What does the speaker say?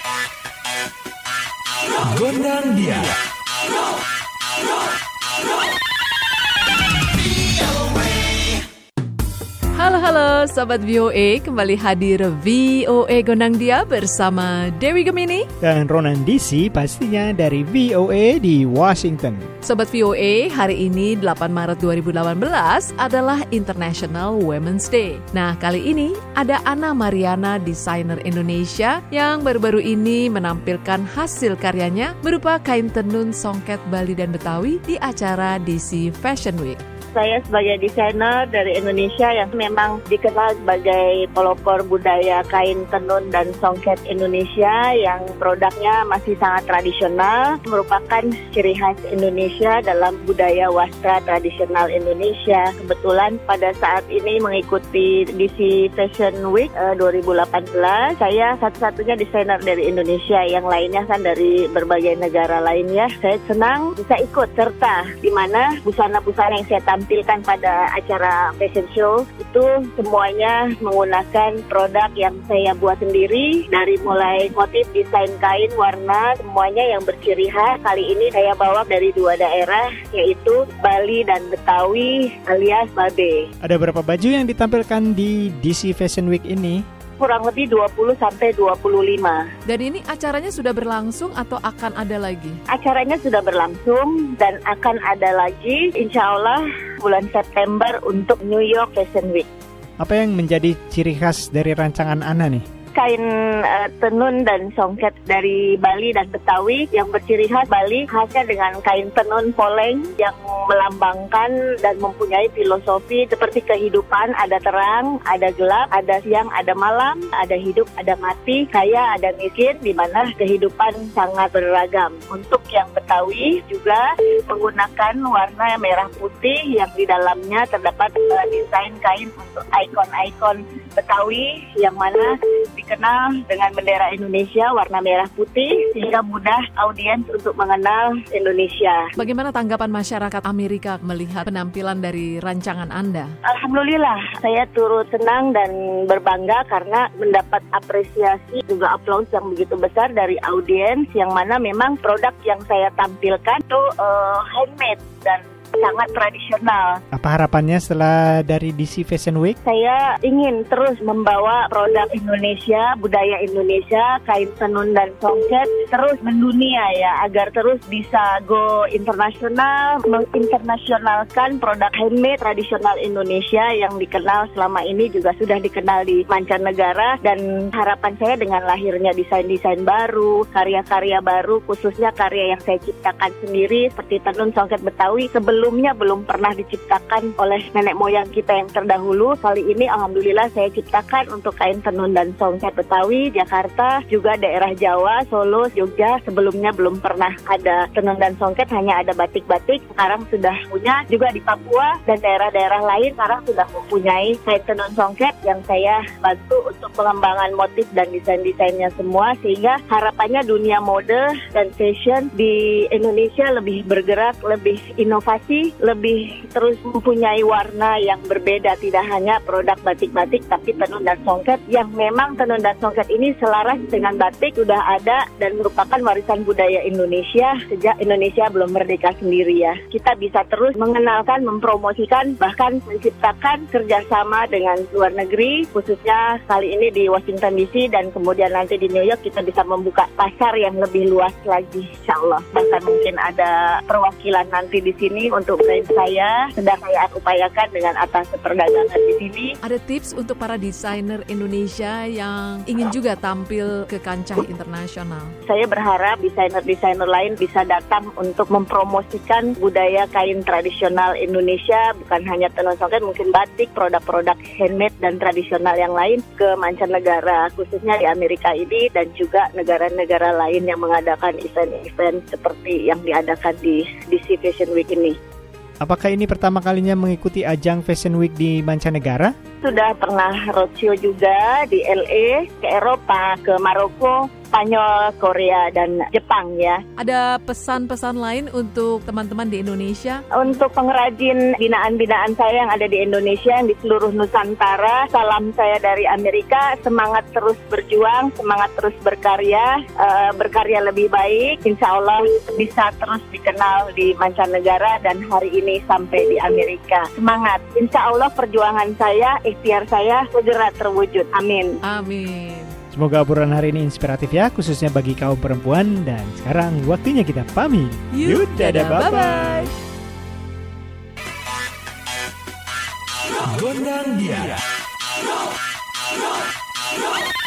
Gondang dia. Halo Sobat VOA, kembali hadir VOA Gondang Dia bersama Dewi Gemini dan Ronan DC pastinya dari VOA di Washington. Sobat VOA, hari ini 8 Maret 2018 adalah International Women's Day. Nah, kali ini ada Ana Mariana, desainer Indonesia yang baru-baru ini menampilkan hasil karyanya berupa kain tenun songket Bali dan Betawi di acara DC Fashion Week. Saya sebagai desainer dari Indonesia yang memang dikenal sebagai pelopor budaya kain tenun dan songket Indonesia yang produknya masih sangat tradisional, merupakan ciri khas Indonesia dalam budaya wastra tradisional Indonesia. Kebetulan pada saat ini mengikuti DC Fashion Week 2018, saya satu-satunya desainer dari Indonesia, yang lainnya kan dari berbagai negara lainnya. Saya senang bisa ikut serta di mana busana-busana yang saya tampilkan pada acara fashion show itu semuanya menggunakan produk yang saya buat sendiri, dari mulai motif, desain kain, warna, semuanya yang berciri khas. Kali ini saya bawa dari dua daerah, yaitu Bali dan Betawi alias Babe. Ada berapa baju yang ditampilkan di DC Fashion Week ini? Kurang lebih 20-25. Dan ini acaranya sudah berlangsung atau akan ada lagi? Acaranya sudah berlangsung dan akan ada lagi insya Allah bulan September untuk New York Fashion Week. Apa yang menjadi ciri khas dari rancangan Ana nih? Kain tenun dan songket dari Bali dan Betawi yang berciri khas Bali khasnya dengan kain tenun poleng yang melambangkan dan mempunyai filosofi seperti kehidupan, ada terang, ada gelap, ada siang, ada malam, ada hidup, ada mati, kaya, ada miskin, di mana kehidupan sangat beragam. Untuk yang Betawi juga menggunakan warna merah putih yang di dalamnya terdapat desain kain untuk ikon-ikon Betawi yang mana dikenal dengan bendera Indonesia warna merah putih sehingga mudah audiens untuk mengenal Indonesia. Bagaimana tanggapan masyarakat Amerika melihat penampilan dari rancangan Anda? Alhamdulillah, saya turut senang dan berbangga karena mendapat apresiasi juga aplaus yang begitu besar dari audiens, yang mana memang produk yang saya tampilkan itu handmade dan sangat tradisional. Apa harapannya setelah dari DC Fashion Week? Saya ingin terus membawa produk Indonesia, budaya Indonesia, kain tenun dan songket terus mendunia ya, agar terus bisa go internasional, menginternasionalkan produk handmade tradisional Indonesia yang dikenal selama ini juga sudah dikenal di mancanegara. Dan harapan saya dengan lahirnya desain-desain baru, karya-karya baru, khususnya karya yang saya ciptakan sendiri seperti tenun songket Betawi, sebelumnya belum pernah diciptakan oleh nenek moyang kita yang terdahulu. Kali ini alhamdulillah saya ciptakan untuk kain tenun dan songket Betawi, Jakarta, juga daerah Jawa, Solo, Jogja. Sebelumnya belum pernah ada tenun dan songket, hanya ada batik-batik. Sekarang sudah punya juga di Papua dan daerah-daerah lain sekarang sudah mempunyai kain tenun songket yang saya bantu untuk pengembangan motif dan desain-desainnya semua, sehingga harapannya dunia mode dan fashion di Indonesia lebih bergerak, lebih inovasi, lebih terus mempunyai warna yang berbeda, tidak hanya produk batik-batik tapi tenun dan songket yang memang tenun dan songket ini selaras dengan batik, sudah ada dan merupakan warisan budaya Indonesia sejak Indonesia belum merdeka sendiri ya. Kita bisa terus mengenalkan, mempromosikan, bahkan menciptakan kerjasama dengan luar negeri, khususnya kali ini di Washington DC dan kemudian nanti di New York kita bisa membuka pasar yang lebih luas lagi insyaallah. Bahkan mungkin ada perwakilan nanti di sini untuk brand saya, sedang saya upayakan dengan atas perdagangan di sini. Ada tips untuk para desainer Indonesia yang ingin juga tampil ke kancah internasional? Saya berharap desainer-desainer lain bisa datang untuk mempromosikan budaya kain tradisional Indonesia, bukan hanya tenun songket, mungkin batik, produk-produk handmade dan tradisional yang lain ke mancanegara, khususnya di Amerika ini dan juga negara-negara lain yang mengadakan event-event seperti yang diadakan di DC Fashion Week ini. Apakah ini pertama kalinya mengikuti ajang Fashion Week di mancanegara? sudah pernah roadshow juga di LA, ke Eropa, ke Maroko, Spanyol, Korea, dan Jepang ya. Ada pesan-pesan lain untuk teman-teman di Indonesia? Untuk pengrajin binaan-binaan saya yang ada di Indonesia, yang di seluruh Nusantara, salam saya dari Amerika, semangat terus berjuang, semangat terus berkarya, berkarya lebih baik, insya Allah bisa terus dikenal di mancanegara dan hari ini sampai di Amerika. Semangat, insya Allah perjuangan saya, ikhtiar saya segera terwujud. Amin. Amin. Semoga obrolan hari ini inspiratif ya, khususnya bagi kaum perempuan. Dan sekarang waktunya kita pamit. Yuk, dadah, bye-bye. Gondang dia.